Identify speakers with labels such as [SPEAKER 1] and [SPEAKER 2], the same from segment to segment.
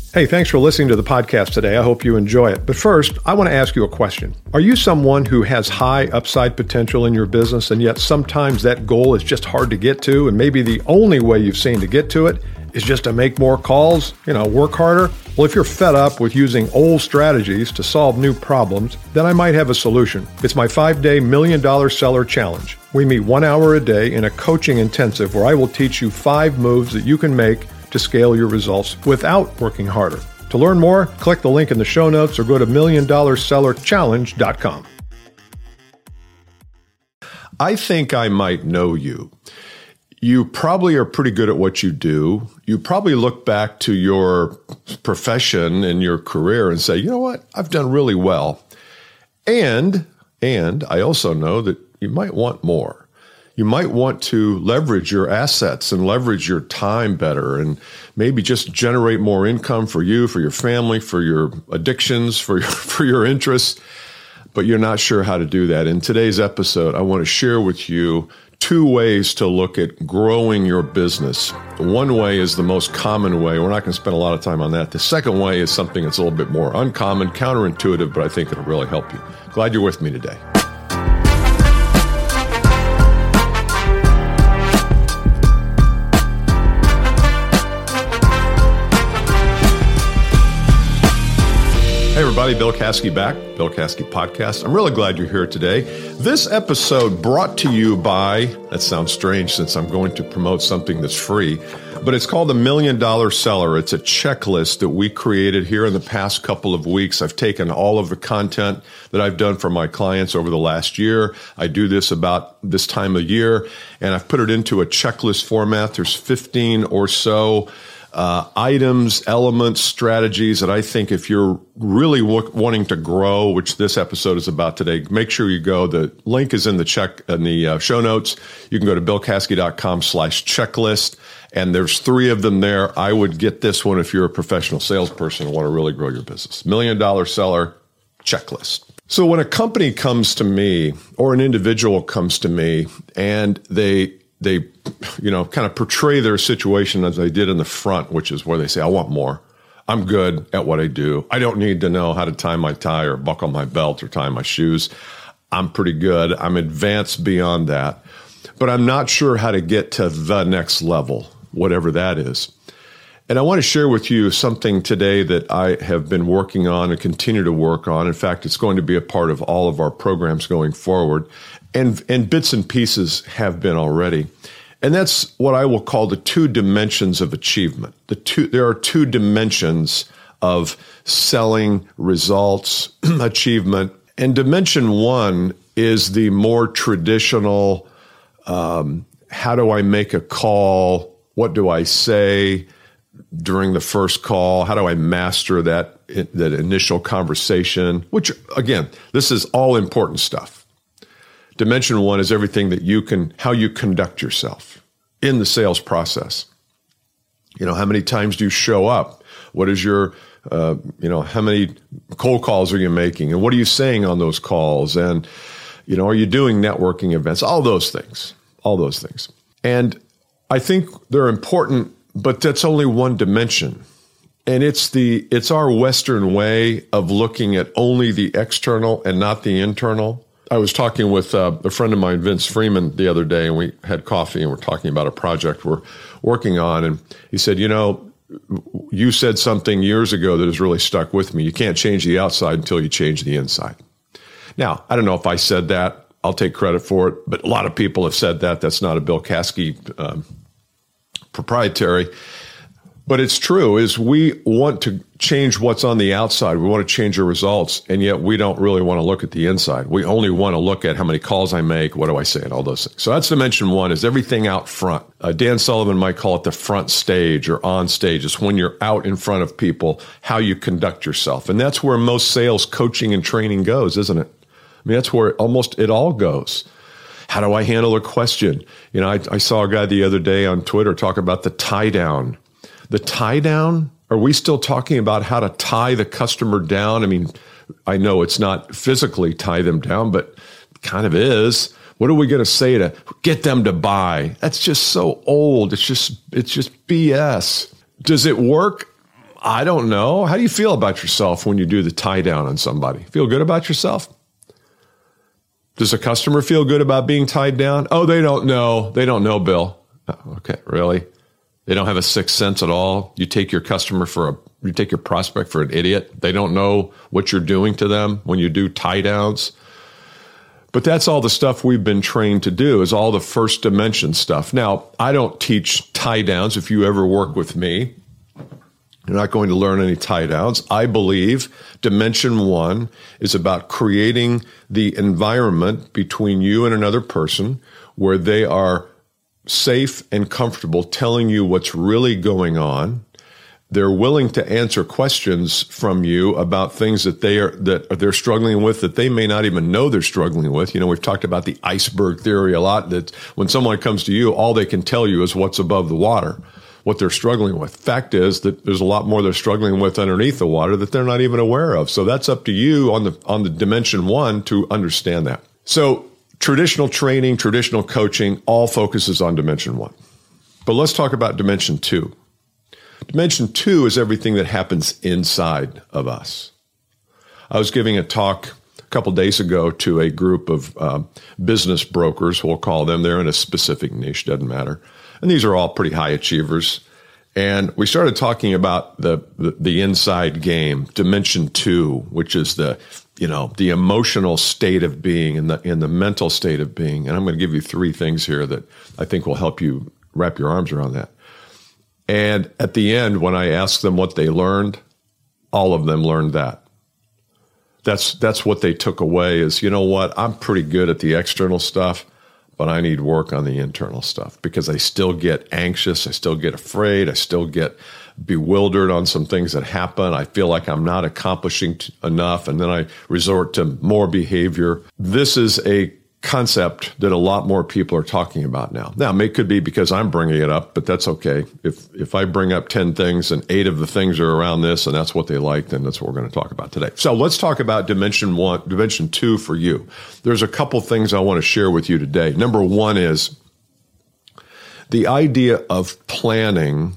[SPEAKER 1] Hey, thanks for listening to the podcast today. I hope you enjoy it. But first, I want to ask you a question. Are you someone who has high upside potential in your business, and yet sometimes that goal is just hard to get to, and maybe the only way you've seen to get to it is just to make more calls, work harder? Well, if you're fed up with using old strategies to solve new problems, then I might have a solution. It's my 5-day $1 Million Seller Challenge. We meet 1 hour a day in a coaching intensive where I will teach you 5 moves that you can make to scale your results without working harder. To learn more, click the link in the show notes or go to $1,000,000sellerchallenge.com. I think I might know you. You probably are pretty good at what you do. You probably look back to your profession and your career and say, you know what, I've done really well. And I also know that you might want more. You might want to leverage your assets and leverage your time better and maybe just generate more income for you, for your family, for your addictions, for your interests, but you're not sure how to do that. In today's episode, I want to share with you 2 ways to look at growing your business. One way is the most common way. We're not going to spend a lot of time on that. The second way is something that's a little bit more uncommon, counterintuitive, but I think it'll really help you. Glad you're with me today. Hey everybody, Bill Caskey back, Bill Caskey Podcast. I'm really glad you're here today. This episode brought to you by, that sounds strange since I'm going to promote something that's free, but it's called the $1 Million Seller. It's a checklist that we created here in the past couple of weeks. I've taken all of the content that I've done for my clients over the last year. I do this about this time of year, and I've put it into a checklist format. There's 15 or so items, elements, strategies that I think if you're really wanting to grow, which this episode is about today, make sure you go. The link is in the show notes. You can go to billcaskey.com/checklist, and there's 3 of them there. I would get this one if you're a professional salesperson and want to really grow your business. $1 Million Seller Checklist. So when a company comes to me or an individual comes to me and they kind of portray their situation as they did in the front, which is where they say, I want more. I'm good at what I do. I don't need to know how to tie my tie or buckle my belt or tie my shoes. I'm pretty good. I'm advanced beyond that, but I'm not sure how to get to the next level, whatever that is. And I want to share with you something today that I have been working on and continue to work on. In fact, it's going to be a part of all of our programs going forward. And bits and pieces have been already. And that's what I will call the 2 dimensions of achievement. There are 2 dimensions of selling, results, achievement. And dimension 1 is the more traditional, how do I make a call? What do I say during the first call? How do I master that initial conversation? Which, again, this is all important stuff. Dimension 1 is everything that how you conduct yourself in the sales process. How many times do you show up? What is your, how many cold calls are you making? And what are you saying on those calls? And, are you doing networking events? All those things. And I think they're important, but that's only one dimension. And it's our Western way of looking at only the external and not the internal. I was talking with a friend of mine, Vince Freeman, the other day, and we had coffee and we're talking about a project we're working on. And he said, you said something years ago that has really stuck with me. You can't change the outside until you change the inside. Now, I don't know if I said that. I'll take credit for it. But a lot of people have said that. That's not a Bill Caskey proprietary. But it's true, is we want to change what's on the outside. We want to change our results, and yet we don't really want to look at the inside. We only want to look at how many calls I make, what do I say, and all those things. So that's dimension 1, is everything out front. Dan Sullivan might call it the front stage or on stage. It's when you're out in front of people, how you conduct yourself. And that's where most sales coaching and training goes, isn't it? I mean, that's where almost it all goes. How do I handle a question? I saw a guy the other day on Twitter talk about the tie down. The tie down? Are we still talking about how to tie the customer down? I mean, I know it's not physically tie them down, but it kind of is. What are we going to say to get them to buy? That's just so old. It's just BS. Does it work? I don't know. How do you feel about yourself when you do the tie down on somebody? Feel good about yourself? Does a customer feel good about being tied down? Oh, they don't know. They don't know, Bill. Oh, okay, really? They don't have a sixth sense at all? You take your you take your prospect for an idiot? They don't know what you're doing to them when you do tie downs? But that's all the stuff we've been trained to do, is all the first dimension stuff. Now, I don't teach tie downs. If you ever work with me, you're not going to learn any tie downs. I believe dimension 1 is about creating the environment between you and another person where they are safe and comfortable telling you what's really going on. They're willing to answer questions from you about things that they're struggling with, that they may not even know they're struggling with. You know, we've talked about the iceberg theory a lot, that when someone comes to you, all they can tell you is what's above the water, what they're struggling with. Fact is that there's a lot more they're struggling with underneath the water that they're not even aware of. So that's up to you on the dimension 1 to understand that. So traditional training, traditional coaching, all focuses on dimension 1. But let's talk about dimension 2. Dimension 2 is everything that happens inside of us. I was giving a talk a couple days ago to a group of business brokers, we'll call them. They're in a specific niche, doesn't matter. And these are all pretty high achievers. And we started talking about the inside game, dimension 2, which is the emotional state of being and the mental state of being. And I'm going to give you 3 things here that I think will help you wrap your arms around that. And at the end, when I asked them what they learned, all of them learned that. That's what they took away is, you know what, I'm pretty good at the external stuff, but I need work on the internal stuff because I still get anxious. I still get afraid. I still get bewildered on some things that happen. I feel like I'm not accomplishing enough, and then I resort to more behavior. This is a concept that a lot more people are talking about now. Now, it could be because I'm bringing it up, but that's okay. If I bring up 10 things and 8 of the things are around this and that's what they like, then that's what we're going to talk about today. So let's talk about dimension 2 for you. There's a couple things I want to share with you today. Number 1 is the idea of planning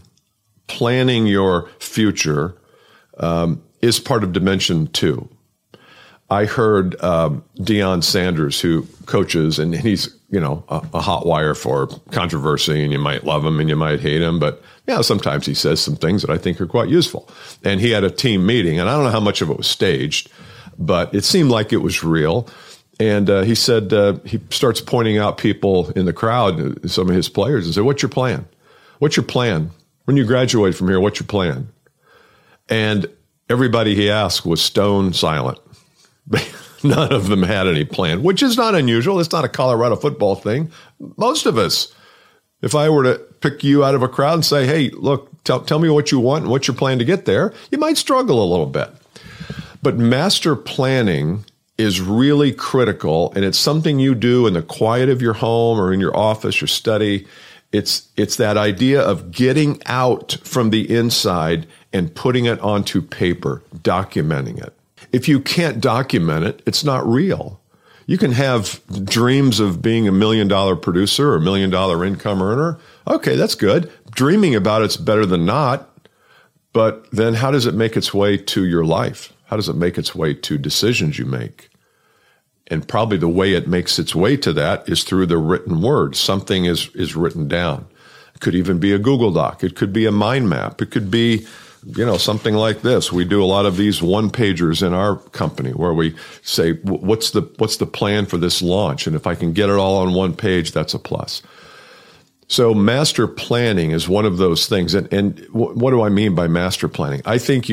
[SPEAKER 1] your future is part of dimension 2. I heard Deion Sanders, who coaches, and he's, a hot wire for controversy, and you might love him and you might hate him, but sometimes he says some things that I think are quite useful. And he had a team meeting, and I don't know how much of it was staged, but it seemed like it was real. And he said, he starts pointing out people in the crowd, some of his players, and said, "What's your plan? What's your plan? When you graduate from here, what's your plan?" And everybody he asked was stone silent. None of them had any plan, which is not unusual. It's not a Colorado football thing. Most of us, if I were to pick you out of a crowd and say, "Hey, look, tell me what you want and what's your plan to get there," you might struggle a little bit. But master planning is really critical, and it's something you do in the quiet of your home or in your office, your study. It's that idea of getting out from the inside and putting it onto paper, documenting it. If you can't document it, it's not real. You can have dreams of being $1 million producer or $1 million income earner. Okay, that's good. Dreaming about it's better than not. But then how does it make its way to your life? How does it make its way to decisions you make? And probably the way it makes its way to that is through the written word. Something is written down. It could even be a Google Doc. It could be a mind map. It could be something like this. We do a lot of these one-pagers in our company where we say, what's the plan for this launch? And if I can get it all on one page, that's a plus. So master planning is one of those things. And what do I mean by master planning? I think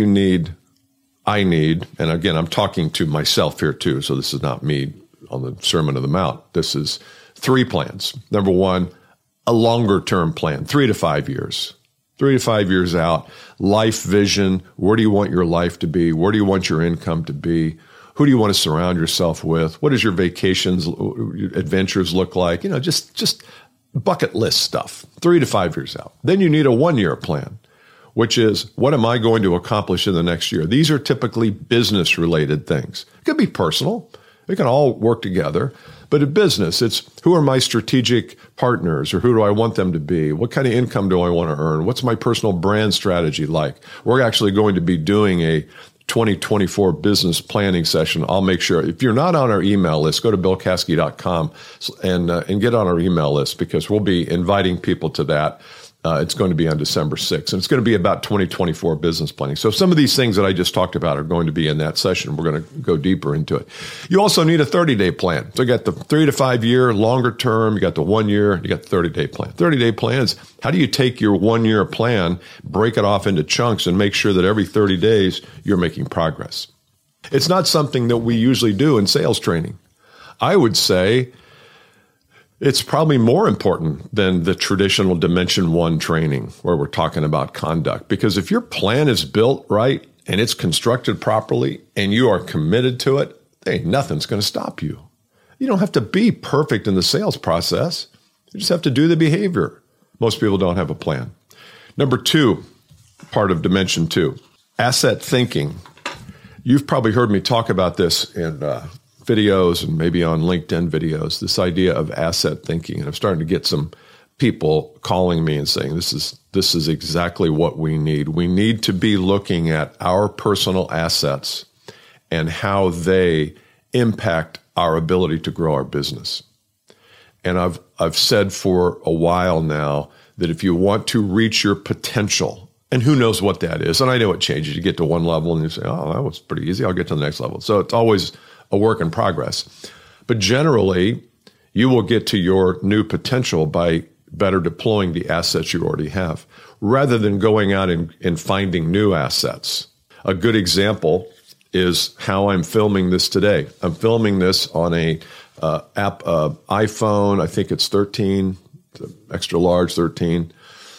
[SPEAKER 1] I need, and again, I'm talking to myself here too, so this is not me on the Sermon on the Mount. This is 3 plans. Number 1, a longer-term plan, 3 to 5 years. 3 to 5 years out, life vision. Where do you want your life to be? Where do you want your income to be? Who do you want to surround yourself with? What does your vacations, adventures look like? Just bucket list stuff, 3 to 5 years out. Then you need a 1-year plan, which is, what am I going to accomplish in the next year? These are typically business-related things. It could be personal. It can all work together. But in business, it's who are my strategic partners, or who do I want them to be? What kind of income do I want to earn? What's my personal brand strategy like? We're actually going to be doing a 2024 business planning session. I'll make sure, if you're not on our email list, go to billcaskey.com and get on our email list, because we'll be inviting people to that. It's going to be on December 6th, and it's going to be about 2024 business planning. So some of these things that I just talked about are going to be in that session. We're going to go deeper into it. You also need a 30-day plan. So you got the 3 to 5 year, longer term, you got the 1 year, you got the 30-day plan. 30-day plan is, how do you take your 1 year plan, break it off into chunks, and make sure that every 30 days you're making progress? It's not something that we usually do in sales training. I would say it's probably more important than the traditional Dimension 1 training where we're talking about conduct. Because if your plan is built right and it's constructed properly and you are committed to it, hey, nothing's going to stop you. You don't have to be perfect in the sales process. You just have to do the behavior. Most people don't have a plan. Number 2, part of Dimension 2, asset thinking. You've probably heard me talk about this in videos and maybe on LinkedIn videos, this idea of asset thinking. And I'm starting to get some people calling me and saying, this is exactly what we need. We need to be looking at our personal assets and how they impact our ability to grow our business. And I've said for a while now that if you want to reach your potential, and who knows what that is, and I know it changes. You get to one level and you say, oh, that was pretty easy. I'll get to the next level. So it's always a work in progress. But generally, you will get to your new potential by better deploying the assets you already have, rather than going out and finding new assets. A good example is how I'm filming this today. I'm filming this on a iPhone. I think it's 13, extra large 13.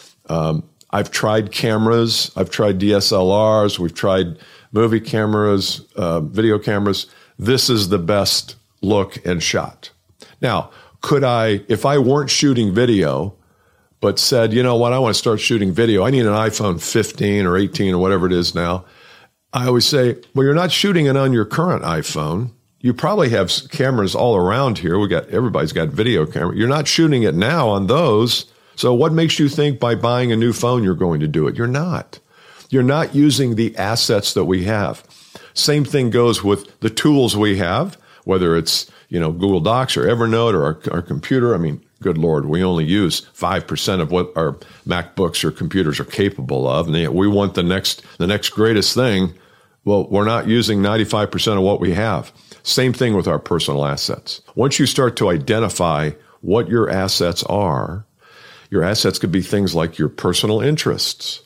[SPEAKER 1] I've tried cameras. I've tried DSLRs. We've tried movie cameras, video cameras. This is the best look and shot. Now, could I, if I weren't shooting video, but said, you know what, I want to start shooting video, I need an iPhone 15 or 18 or whatever it is now, I always say, well, you're not shooting it on your current iPhone. You probably have cameras all around here. Everybody's got video camera. You're not shooting it now on those. So what makes you think by buying a new phone you're going to do it? You're not. You're not using the assets that we have. Same thing goes with the tools we have, whether it's, Google Docs or Evernote or our computer. I mean, good Lord, we only use 5% of what our MacBooks or computers are capable of. And we want the next greatest thing. Well, we're not using 95% of what we have. Same thing with our personal assets. Once you start to identify what your assets are, your assets could be things like your personal interests,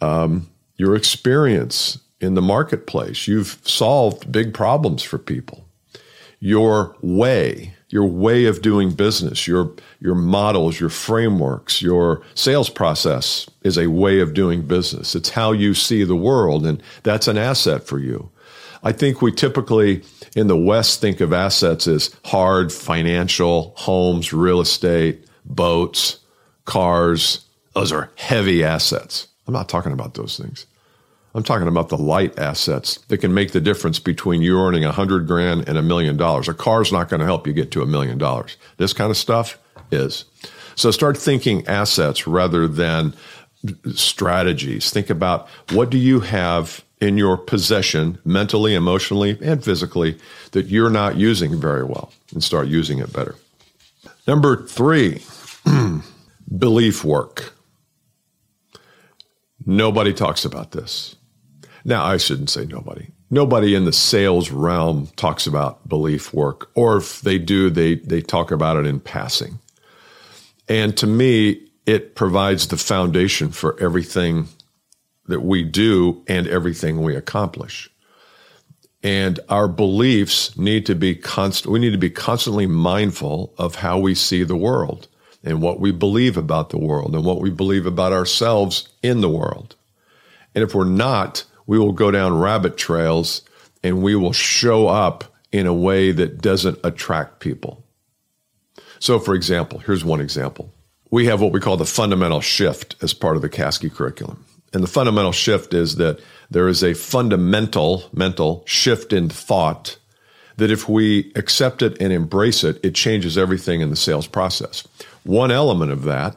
[SPEAKER 1] your experience in the marketplace. You've solved big problems for people. Your way of doing business, your models, your frameworks, your sales process is a way of doing business. It's how you see the world, and that's an asset for you. I think we typically in the West think of assets as hard financial, homes, real estate, boats, cars. Those are heavy assets. I'm not talking about those things. I'm talking about the light assets that can make the difference between you earning $100,000 and $1 million. A car's not going to help you get to $1 million. This kind of stuff is. So start thinking assets rather than strategies. Think about, what do you have in your possession, mentally, emotionally, and physically, that you're not using very well, and start using it better. Number 3, belief work. Nobody talks about this. Now, I shouldn't say nobody. Nobody in the sales realm talks about belief work, or if they do, they talk about it in passing. And to me, it provides the foundation for everything that we do and everything we accomplish. And our beliefs need to be we need to be constantly mindful of how we see the world and what we believe about the world and what we believe about ourselves in the world. And if we're not, we will go down rabbit trails and we will show up in a way that doesn't attract people. So, for example, here's one example. We have what we call the fundamental shift as part of the Caskey curriculum. And the fundamental shift is that there is a fundamental mental shift in thought that if we accept it and embrace it, it changes everything in the sales process. One element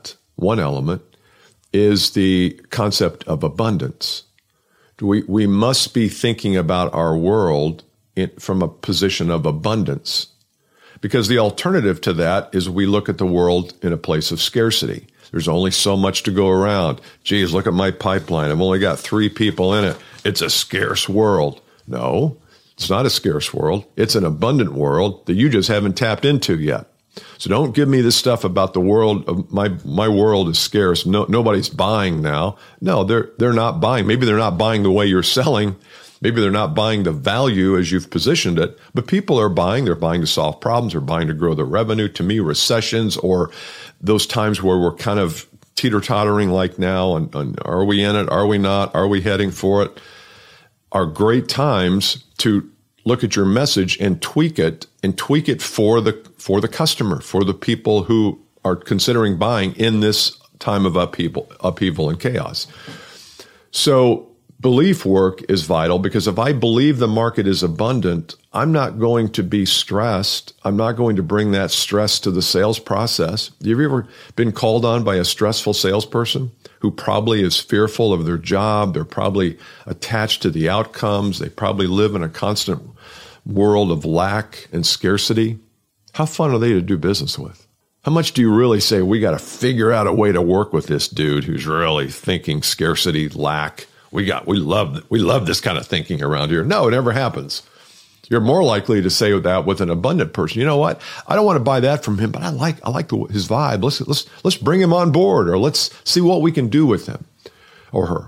[SPEAKER 1] is the concept of abundance. We must be thinking about our world from a position of abundance, because the alternative to that is we look at the world in a place of scarcity. There's only so much to go around. Geez, look at my pipeline. I've only got 3 people in it. It's a scarce world. No, it's not a scarce world. It's an abundant world that you just haven't tapped into yet. So don't give me this stuff about the world. My world is scarce. No, nobody's buying now. No, they're not buying. Maybe they're not buying the way you're selling. Maybe they're not buying the value as you've positioned it, but people are buying. They're buying to solve problems. They're buying to grow their revenue. To me, recessions or those times where we're kind of teeter-tottering like now, and are we in it? Are we not? Are we heading for it? Are great times to look at your message and tweak it for the customer, for the people who are considering buying in this time of upheaval and chaos. So belief work is vital, because if I believe the market is abundant, I'm not going to be stressed. I'm not going to bring that stress to the sales process. Have you ever been called on by a stressful salesperson who probably is fearful of their job? They're probably attached to the outcomes. They probably live in a constant world of lack and scarcity. How fun are they to do business with? How much do you really say, we got to figure out a way to work with this dude who's really thinking scarcity, lack? We love this kind of thinking around here. No, it never happens. You're more likely to say that with an abundant person. You know what? I don't want to buy that from him, but I like his vibe. Let's bring him on board, or let's see what we can do with him or her.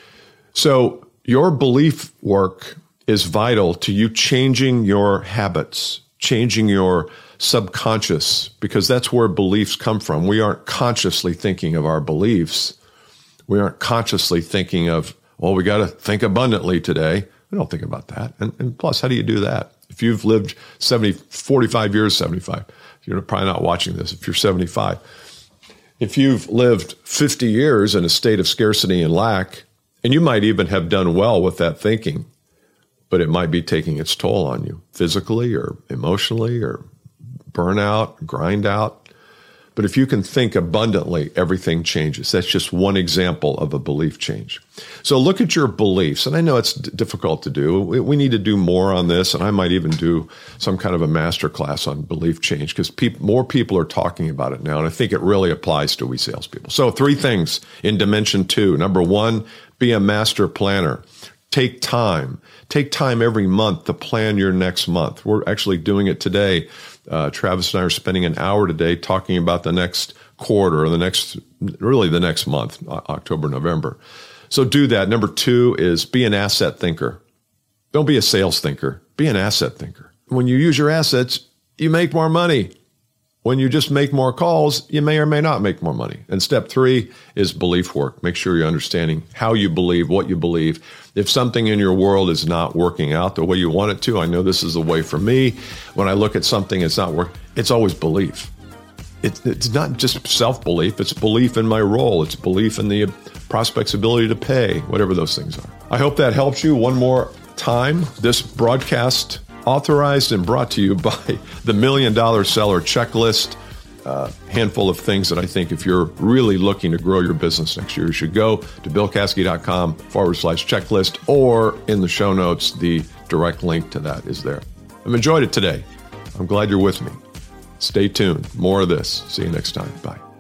[SPEAKER 1] So your belief work is vital to you changing your habits, changing your subconscious, because that's where beliefs come from. We aren't consciously thinking of our beliefs. We aren't consciously thinking of, well, we got to think abundantly today. We don't think about that. And plus, how do you do that? If you've lived 45 years, 75, you're probably not watching this if you're 75. If you've lived 50 years in a state of scarcity and lack, and you might even have done well with that thinking, but it might be taking its toll on you physically or emotionally or burnout, grind out. But if you can think abundantly, everything changes. That's just one example of a belief change. So look at your beliefs. And I know it's difficult to do. We need to do more on this. And I might even do some kind of a master class on belief change, because more people are talking about it now. And I think it really applies to we salespeople. So 3 things in dimension 2. Number 1, be a master planner. Take time. Take time every month to plan your next month. We're actually doing it today. Travis and I are spending an hour today talking about the next quarter, or the next month, October, November. So do that. Number 2 is be an asset thinker. Don't be a sales thinker. Be an asset thinker. When you use your assets, you make more money. When you just make more calls, you may or may not make more money. And step 3 is belief work. Make sure you're understanding how you believe, what you believe. If something in your world is not working out the way you want it to, I know this is the way for me. When I look at something it's not working, it's always belief. It's not just self-belief. It's belief in my role. It's belief in the prospect's ability to pay, whatever those things are. I hope that helps you. One more time, this broadcast authorized and brought to you by the $1 Million Seller Checklist. Handful of things that I think if you're really looking to grow your business next year, you should go to BillCaskey.com/checklist, or in the show notes, the direct link to that is there. I've enjoyed it today. I'm glad you're with me. Stay tuned. More of this. See you next time. Bye.